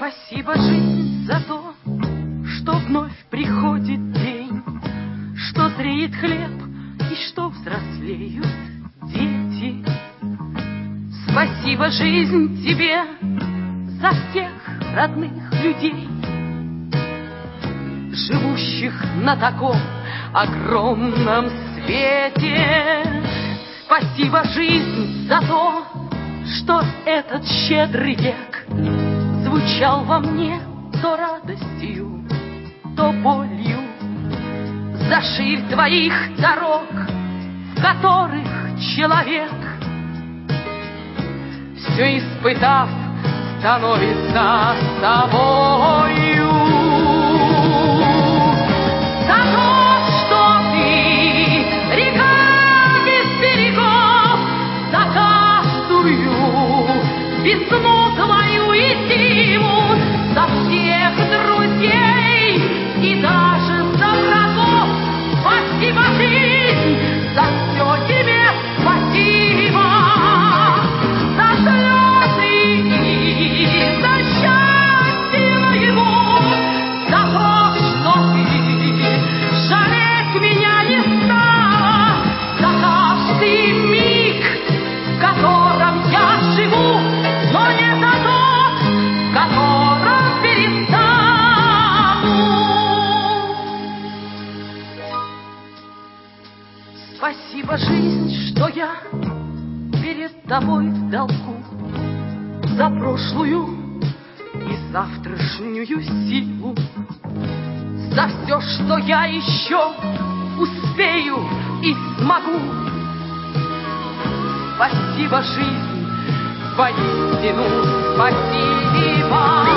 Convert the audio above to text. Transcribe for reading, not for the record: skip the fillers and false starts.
Спасибо, жизнь, за то, что вновь приходит день, что зреет хлеб и что взрослеют дети. Спасибо, жизнь, тебе за всех родных людей, живущих на таком огромном свете. Спасибо, жизнь, за то, что этот щедрый век звучал во мне то радостью, то болью. За ширь твоих дорог, в которых человек, все испытав, становится собою. За то, что ты река без берегов, за каждую весну твою и зиму, за всех друзей и даже за врагов. Спасибо, жизнь, за все тебе спасибо, за слезы и за счастье моего, за то, что ты жалеть меня не стала, за каждый миг, в котором я живу, но не за тот, в котором перестану. Спасибо, жизнь, что я перед тобой в долгу за прошлую и завтрашнюю силу, за все, что я еще успею и смогу. Спасибо, жизнь, воистину спасибо.